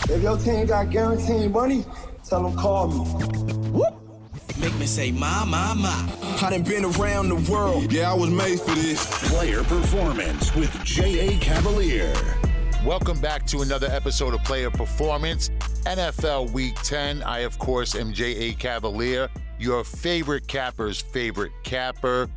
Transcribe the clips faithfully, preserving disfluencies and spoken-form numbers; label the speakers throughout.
Speaker 1: If your team got guaranteed money, tell them call me.
Speaker 2: Whoop. Make me say, my, my, my. I done been around the world.
Speaker 3: Yeah, I was made for this.
Speaker 4: Player Performance with J A. Cavalier.
Speaker 5: Welcome back to another episode of Player Performance, N F L Week ten. I, of course, am J A. Cavalier, your favorite capper's favorite capper.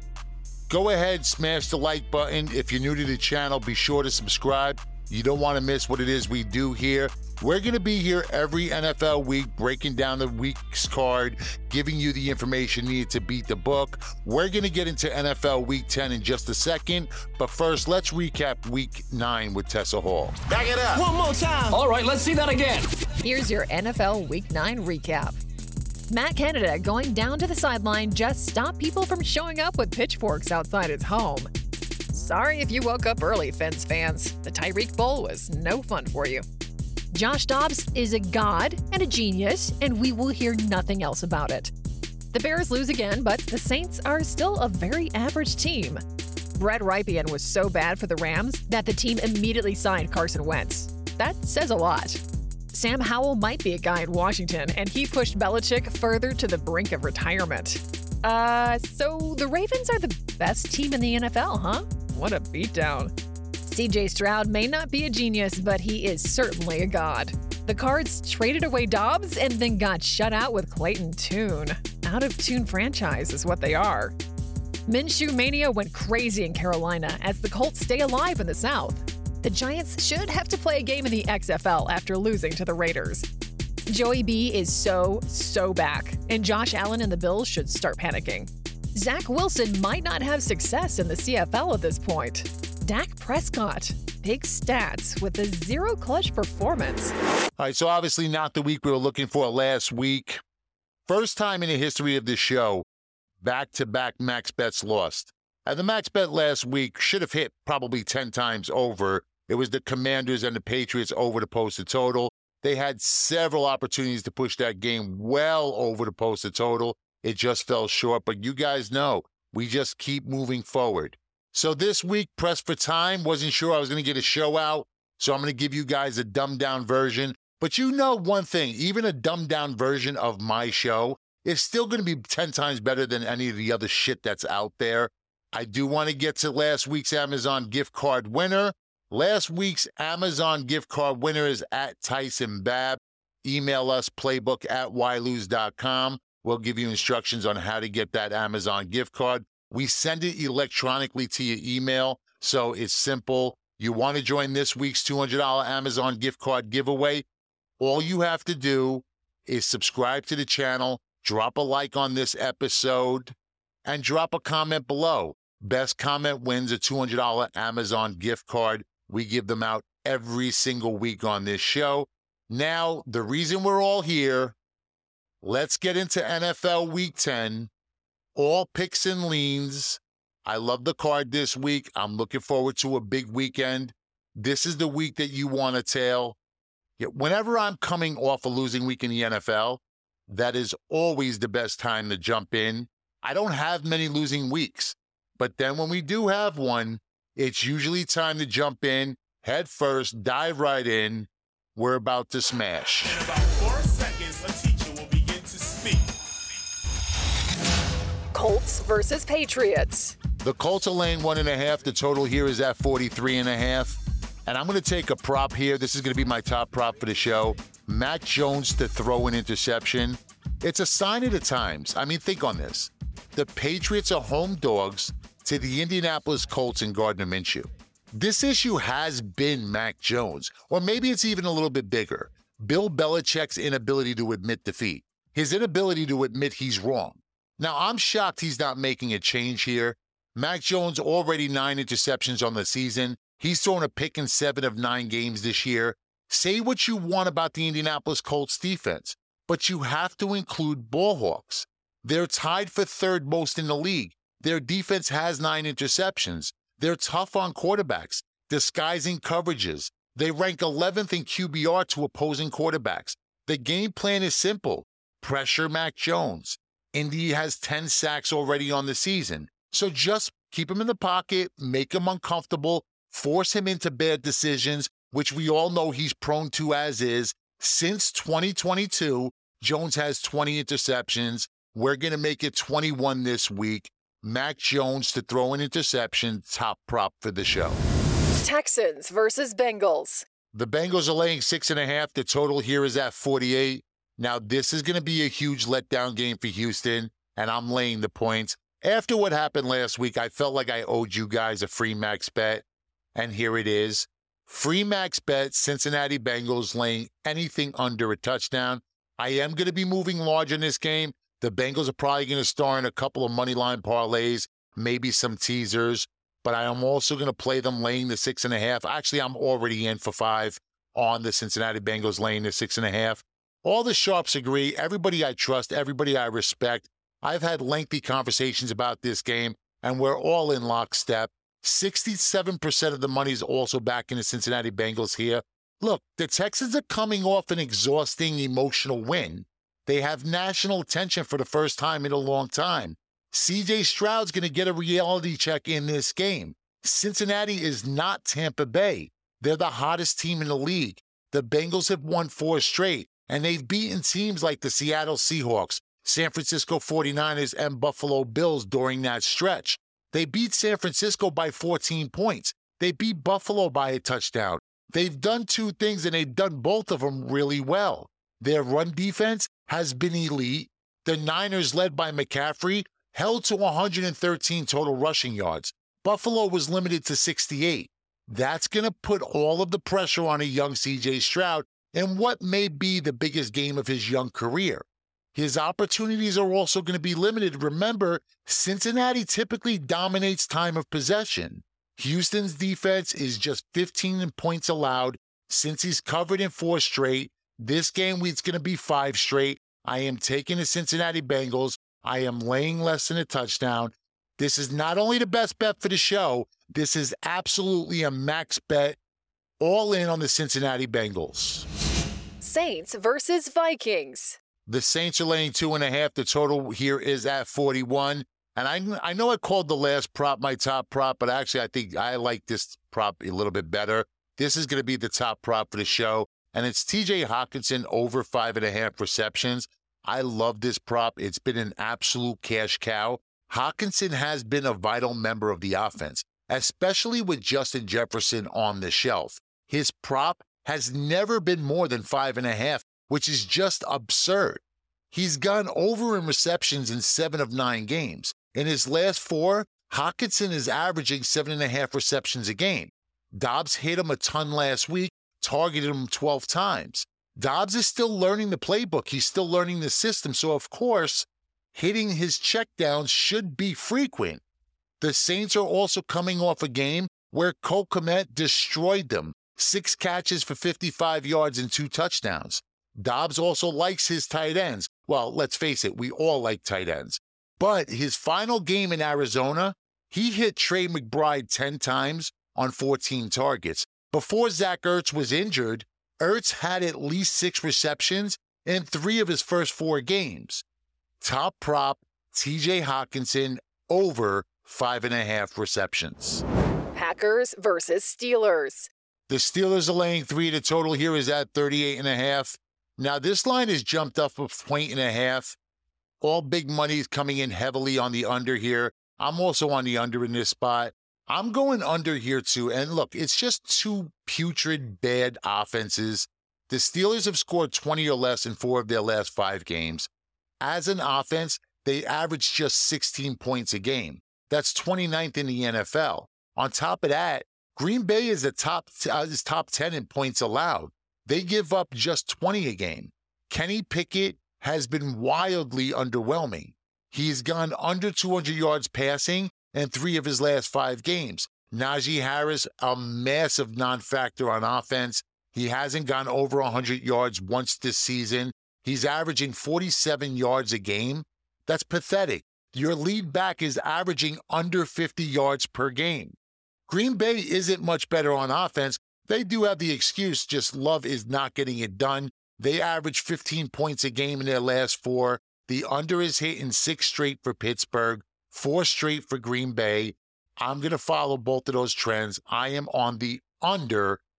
Speaker 5: Go ahead, smash the like button. If you're new to the channel, be sure to subscribe. You don't want to miss what it is we do here. We're going to be here every N F L week, breaking down the week's card, giving you the information needed to beat the book. We're going to get into N F L Week ten in just a second, but first, let's recap Week nine with Tessa Hall.
Speaker 2: Back it up.
Speaker 6: One more time.
Speaker 7: All right, let's see that again.
Speaker 8: Here's your N F L Week nine recap. Matt Canada going down to the sideline just stopped people from showing up with pitchforks outside his home. Sorry if you woke up early, Fins fans. The Tyreek Bowl was no fun for you. Josh Dobbs is a god and a genius, and we will hear nothing else about it. The Bears lose again, but the Saints are still a very average team. Brett Rypien was so bad for the Rams that the team immediately signed Carson Wentz. That says a lot. Sam Howell might be a guy in Washington, and he pushed Belichick further to the brink of retirement. Uh, so the Ravens are the best team in the N F L, huh? What a beatdown. C J Stroud may not be a genius, but he is certainly a god. The Cards traded away Dobbs and then got shut out with Clayton Tune. Out of tune franchise is what they are. Minshew Mania went crazy in Carolina as the Colts stay alive in the South. The Giants should have to play a game in the X F L after losing to the Raiders. Joey B is so, so back, and Josh Allen and the Bills should start panicking. Zach Wilson might not have success in the C F L at this point. Dak Prescott, big stats with a zero clutch performance.
Speaker 5: All right, so obviously not the week we were looking for last week. First time in the history of this show, back-to-back max bets lost. And the max bet last week should have hit probably ten times over. It was the Commanders and the Patriots over the posted total. They had several opportunities to push that game well over the posted total. It just fell short, but you guys know, we just keep moving forward. So this week, pressed for time, wasn't sure I was going to get a show out, so I'm going to give you guys a dumbed-down version. But you know one thing, even a dumbed-down version of my show is still going to be ten times better than any of the other shit that's out there. I do want to get to last week's Amazon gift card winner. Last week's Amazon gift card winner is at Tyson Babb. Email us, playbook at y lose dot com. We'll give you instructions on how to get that Amazon gift card. We send it electronically to your email, so it's simple. You want to join this week's two hundred dollars Amazon gift card giveaway? All you have to do is subscribe to the channel, drop a like on this episode, and drop a comment below. Best comment wins a two hundred dollars Amazon gift card. We give them out every single week on this show. Now, the reason we're all here, let's get into N F L Week ten. All picks and leans. I love the card this week. I'm looking forward to a big weekend. This is the week that you want to tail. Yet whenever I'm coming off a losing week in the N F L, that is always the best time to jump in. I don't have many losing weeks, but then when we do have one, it's usually time to jump in, head first, dive right in. We're about to smash.
Speaker 9: In about four seconds, a teacher will begin to speak.
Speaker 8: Colts versus Patriots.
Speaker 5: The Colts are laying one and a half. The total here is at forty-three and a half. And I'm going to take a prop here. This is going to be my top prop for the show. Mac Jones to throw an interception. It's a sign of the times. I mean, think on this. The Patriots are home dogs to the Indianapolis Colts and Gardner Minshew. This issue has been Mac Jones, or maybe it's even a little bit bigger. Bill Belichick's inability to admit defeat. His inability to admit he's wrong. Now, I'm shocked he's not making a change here. Mac Jones already nine interceptions on the season. He's thrown a pick in seven of nine games this year. Say what you want about the Indianapolis Colts defense, but you have to include ball hawks. They're tied for third most in the league. Their defense has nine interceptions. They're tough on quarterbacks, disguising coverages. They rank eleventh in Q B R to opposing quarterbacks. The game plan is simple. Pressure Mac Jones. Indy has ten sacks already on the season. So just keep him in the pocket, make him uncomfortable, force him into bad decisions, which we all know he's prone to as is, Since twenty twenty-two, Jones has twenty interceptions. We're going to make it twenty-one this week. Mac Jones to throw an interception, top prop for the show.
Speaker 8: Texans versus Bengals.
Speaker 5: The Bengals are laying six and a half. The total here is at forty-eight. Now, this is going to be a huge letdown game for Houston, and I'm laying the points. After what happened last week, I felt like I owed you guys a free max bet, and here it is. Free max bet, Cincinnati Bengals laying anything under a touchdown. I am going to be moving large in this game. The Bengals are probably going to star in a couple of money line parlays, maybe some teasers, but I am also going to play them laying the six and a half. Actually, I'm already in for five on the Cincinnati Bengals laying the six and a half. All the sharps agree. Everybody I trust, everybody I respect. I've had lengthy conversations about this game, and we're all in lockstep. sixty-seven percent of the money is also back in the Cincinnati Bengals here. Look, the Texans are coming off an exhausting emotional win. They have national attention for the first time in a long time. C J Stroud's going to get a reality check in this game. Cincinnati is not Tampa Bay. They're the hottest team in the league. The Bengals have won four straight, and they've beaten teams like the Seattle Seahawks, San Francisco forty-niners, and Buffalo Bills during that stretch. They beat San Francisco by fourteen points. They beat Buffalo by a touchdown. They've done two things, and they've done both of them really well. Their run defense has been elite. The Niners, led by McCaffrey, held to one hundred thirteen total rushing yards. Buffalo was limited to sixty-eight. That's going to put all of the pressure on a young C J Stroud in what may be the biggest game of his young career. His opportunities are also going to be limited. Remember, Cincinnati typically dominates time of possession. Houston's defense is just fifteen points allowed. Since he's covered in four straight, this game week's going to be five straight. I am taking the Cincinnati Bengals. I am laying less than a touchdown. This is not only the best bet for the show, this is absolutely a max bet, all in on the Cincinnati Bengals.
Speaker 8: Saints versus Vikings.
Speaker 5: The Saints are laying two and a half. The total here is at forty-one. And I, I know I called the last prop my top prop, but actually I think I like this prop a little bit better. This is going to be the top prop for the show, and it's T J Hockenson over five and a half receptions. I love this prop. It's been an absolute cash cow. Hockenson has been a vital member of the offense, especially with Justin Jefferson on the shelf. His prop has never been more than five and a half, which is just absurd. He's gone over in receptions in seven of nine games. In his last four, Hockenson is averaging seven and a half receptions a game. Dobbs hit him a ton last week, targeted him twelve times. Dobbs is still learning the playbook. He's still learning the system. So, of course, hitting his checkdowns should be frequent. The Saints are also coming off a game where Cole Kmet destroyed them. Six catches for fifty-five yards and two touchdowns. Dobbs also likes his tight ends. Well, let's face it, we all like tight ends. But his final game in Arizona, he hit Trey McBride ten times on fourteen targets. Before Zach Ertz was injured, Ertz had at least six receptions in three of his first four games. Top prop, T J Hockenson over five and a half receptions.
Speaker 8: Packers versus Steelers.
Speaker 5: The Steelers are laying three. The total here is at thirty-eight and a half. Now, this line has jumped up a point and a half. All big money is coming in heavily on the under here. I'm also on the under in this spot. I'm going under here too. And look, it's just two putrid, bad offenses. The Steelers have scored twenty or less in four of their last five games. As an offense, they average just sixteen points a game. That's twenty-ninth in the N F L. On top of that, Green Bay is the top, uh, is top ten in points allowed. They give up just twenty a game. Kenny Pickett has been wildly underwhelming. He's gone under two hundred yards passing in three of his last five games. Najee Harris, a massive non-factor on offense. He hasn't gone over one hundred yards once this season. He's averaging forty-seven yards a game. That's pathetic. Your lead back is averaging under fifty yards per game. Green Bay isn't much better on offense. They do have the excuse, just Love is not getting it done. They average fifteen points a game in their last four. The under is hit in six straight for Pittsburgh, four straight for Green Bay. I'm going to follow both of those trends. I am on the under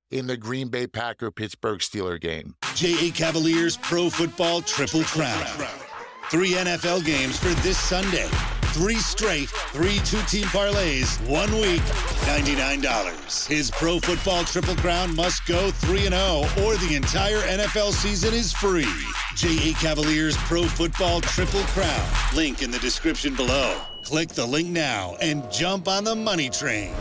Speaker 5: in the Green Bay Packer-Pittsburgh Steelers game.
Speaker 4: J A Cavaliers Pro Football Triple Crown. Three N F L games for this Sunday. Three straight, three two-team parlays, one week, ninety-nine dollars. His Pro Football Triple Crown must go three and oh or the entire N F L season is free. J A Cavaliers Pro Football Triple Crown. Link in the description below. Click the link now and jump on the money train.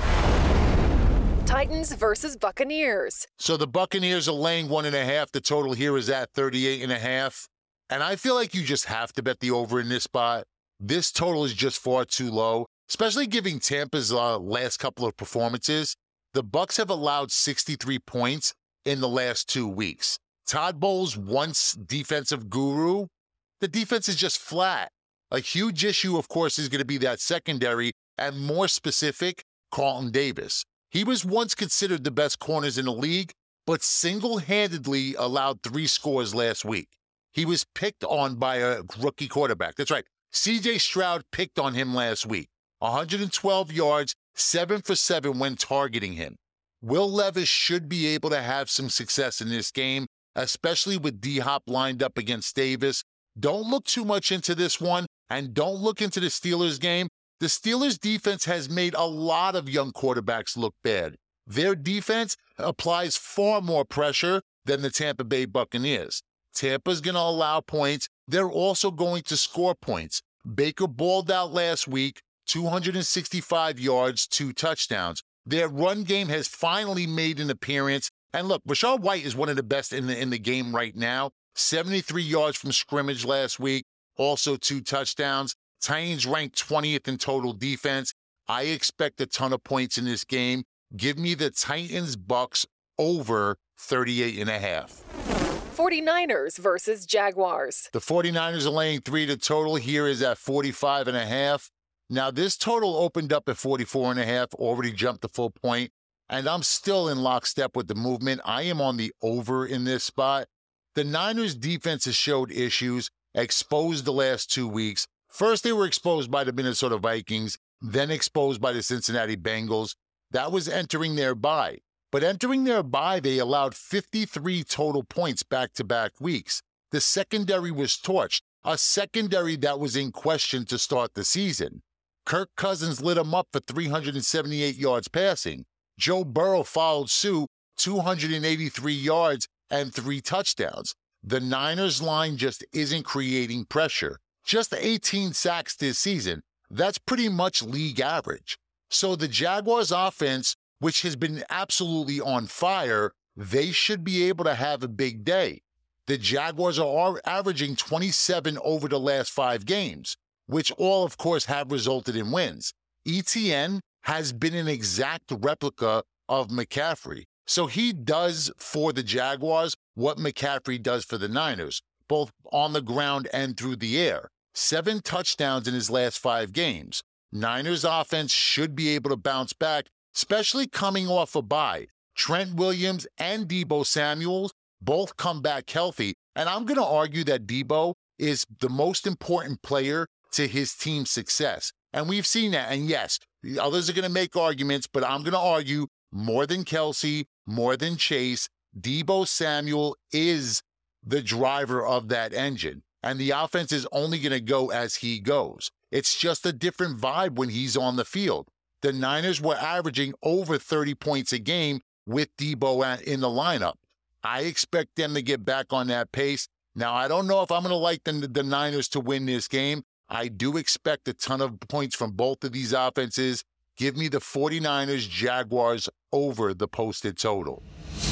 Speaker 8: Titans versus Buccaneers.
Speaker 5: So the Buccaneers are laying one and a half. The total here is at thirty-eight and a half. And I feel like you just have to bet the over in this spot. This total is just far too low, especially giving Tampa's uh, last couple of performances. The Bucs have allowed sixty-three points in the last two weeks. Todd Bowles, once defensive guru, the defense is just flat. A huge issue, of course, is going to be that secondary, and more specific, Carlton Davis. He was once considered the best corners in the league, but single-handedly allowed three scores last week. He was picked on by a rookie quarterback. That's right. C J Stroud picked on him last week. one hundred twelve yards, seven for seven when targeting him. Will Levis should be able to have some success in this game, especially with D-Hop lined up against Davis. Don't look too much into this one, and don't look into the Steelers game. The Steelers' defense has made a lot of young quarterbacks look bad. Their defense applies far more pressure than the Tampa Bay Buccaneers. Tampa's going to allow points. They're also going to score points. Baker balled out last week, two hundred sixty-five yards, two touchdowns. Their run game has finally made an appearance. And look, Rachaad White is one of the best in the, in the game right now. seventy-three yards from scrimmage last week, also two touchdowns. Titans ranked twentieth in total defense. I expect a ton of points in this game. Give me the Titans Bucs over thirty-eight and a half.
Speaker 8: forty-niners versus Jaguars.
Speaker 5: The forty-niners are laying three. The total here is at forty-five and a half. Now, this total opened up at forty-four and a half, already jumped the full point, and I'm still in lockstep with the movement. I am on the over in this spot. The Niners' defense has showed issues, exposed the last two weeks. First, they were exposed by the Minnesota Vikings, then exposed by the Cincinnati Bengals. That was entering their bye. But entering their bye, they allowed fifty-three total points back-to-back weeks. The secondary was torched, a secondary that was in question to start the season. Kirk Cousins lit them up for three hundred seventy-eight yards passing. Joe Burrow followed suit, two hundred eighty-three yards and three touchdowns. The Niners line just isn't creating pressure. Just eighteen sacks this season. That's pretty much league average. So the Jaguars offense, which has been absolutely on fire, they should be able to have a big day. The Jaguars are averaging twenty-seven over the last five games, which all, of course, have resulted in wins. E T N has been an exact replica of McCaffrey. So he does for the Jaguars what McCaffrey does for the Niners, both on the ground and through the air. Seven touchdowns in his last five games. Niners offense should be able to bounce back, especially coming off a bye. Trent Williams and Deebo Samuel both come back healthy, and I'm going to argue that Deebo is the most important player to his team's success. And we've seen that, and yes, the others are going to make arguments, but I'm going to argue more than Kelsey, more than Chase, Deebo Samuel is the driver of that engine, and the offense is only going to go as he goes. It's just a different vibe when he's on the field. The Niners were averaging over thirty points a game with Deebo in the lineup. I expect them to get back on that pace. Now, I don't know if I'm going to like the, the Niners to win this game. I do expect a ton of points from both of these offenses. Give me the forty-niners Jaguars over the posted total.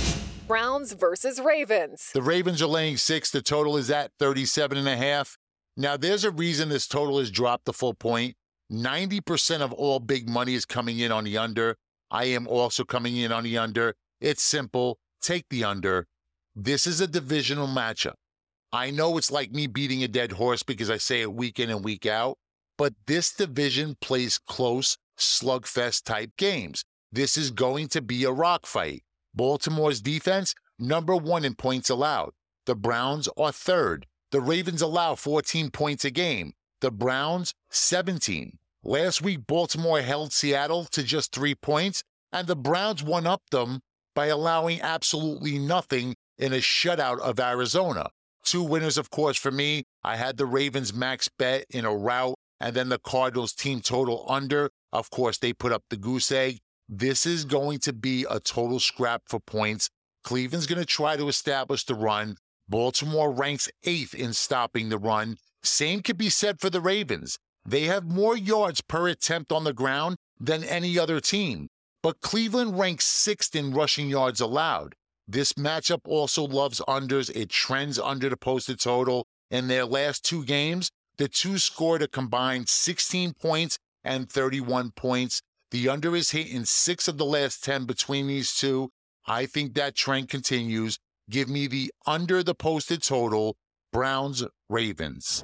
Speaker 8: Browns versus Ravens.
Speaker 5: The Ravens are laying six. The total is at thirty-seven and a half. Now, there's a reason this total has dropped the full point. ninety percent of all big money is coming in on the under. I am also coming in on the under. It's simple. Take the under. This is a divisional matchup. I know it's like me beating a dead horse because I say it week in and week out, but this division plays close, slugfest type games. This is going to be a rock fight. Baltimore's defense, number one in points allowed. The Browns are third. The Ravens allow fourteen points a game. The Browns, seventeen. Last week, Baltimore held Seattle to just three points, and the Browns one-upped them by allowing absolutely nothing in a shutout of Arizona. Two winners, of course, for me. I had the Ravens max bet in a rout, and then the Cardinals team total under. Of course, they put up the goose egg. This is going to be a total scrap for points. Cleveland's going to try to establish the run. Baltimore ranks eighth in stopping the run. Same could be said for the Ravens. They have more yards per attempt on the ground than any other team. But Cleveland ranks sixth in rushing yards allowed. This matchup also loves unders. It trends under the posted total. In their last two games, the two scored a combined sixteen points and thirty-one points. The under is hit in six of the last ten between these two. I think that trend continues. Give me the under the posted total, Browns, Ravens.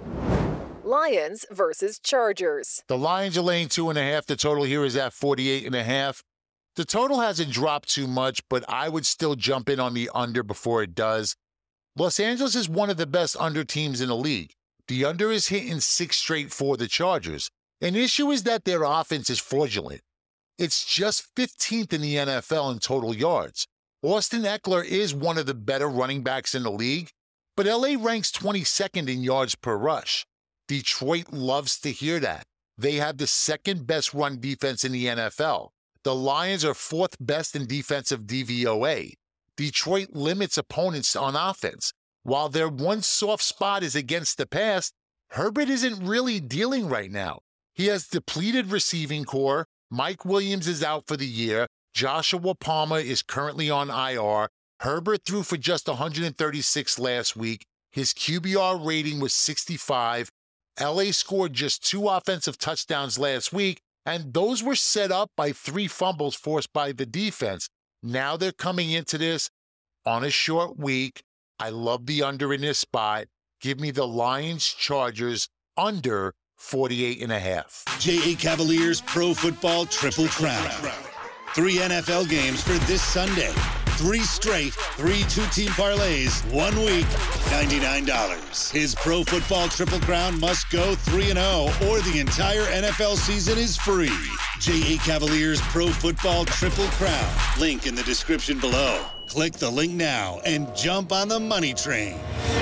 Speaker 8: Lions versus Chargers.
Speaker 5: The Lions are laying two and a half. The total here is at forty-eight and a half. The total hasn't dropped too much, but I would still jump in on the under before it does. Los Angeles is one of the best under teams in the league. The under is hitting six straight for the Chargers. An issue is that their offense is fraudulent. It's just fifteenth in the N F L in total yards. Austin Eckler is one of the better running backs in the league, but L A ranks twenty-second in yards per rush. Detroit loves to hear that. They have the second best run defense in the N F L. The Lions are fourth best in defensive D V O A. Detroit limits opponents on offense. While their one soft spot is against the pass, Herbert isn't really dealing right now. He has depleted receiving core. Mike Williams is out for the year. Joshua Palmer is currently on I R. Herbert threw for just one hundred thirty-six last week. His Q B R rating was sixty-five. L A scored just two offensive touchdowns last week, and those were set up by three fumbles forced by the defense. Now they're coming into this on a short week. I love the under in this spot. Give me the Lions Chargers under forty-eight and a half.
Speaker 4: J A Cavaliers Pro Football Triple Crown. Three N F L games for this Sunday. Three straight, three two-team parlays, one week, ninety-nine dollars. His Pro Football Triple Crown must go three and oh, or the entire N F L season is free. J A Cavaliers Pro Football Triple Crown. Link in the description below. Click the link now and jump on the money train.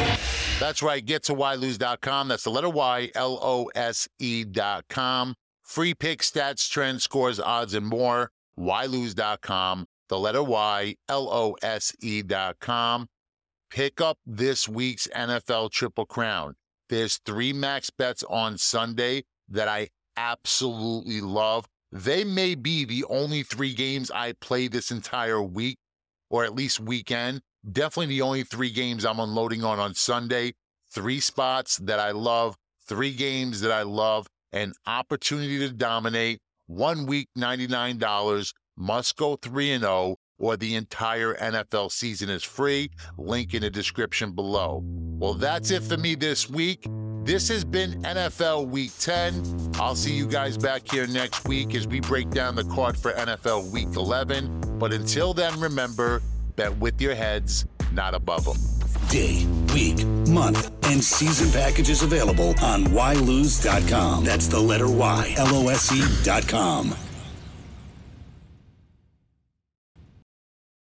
Speaker 5: That's right. Get to Y Lose dot com. That's the letter Y, L O S E dot com. Free picks, stats, trends, scores, odds, and more. Y Lose dot com. The letter Y, L O S E dot com. Pick up this week's N F L Triple Crown. There's three max bets on Sunday that I absolutely love. They may be the only three games I play this entire week, or at least weekend. Definitely the only three games I'm unloading on on Sunday. Three spots that I love, three games that I love, an opportunity to dominate. One week, ninety-nine dollars. Must go three and oh, or the entire N F L season is free. Link in the description below. Well, that's it for me this week. This has been N F L Week ten. I'll see you guys back here next week as we break down the card for N F L Week eleven. But until then, remember, bet with your heads, not above them.
Speaker 4: Day, week, month, and season packages available on Y Lose dot com. That's the letter Y, L O S E dot com.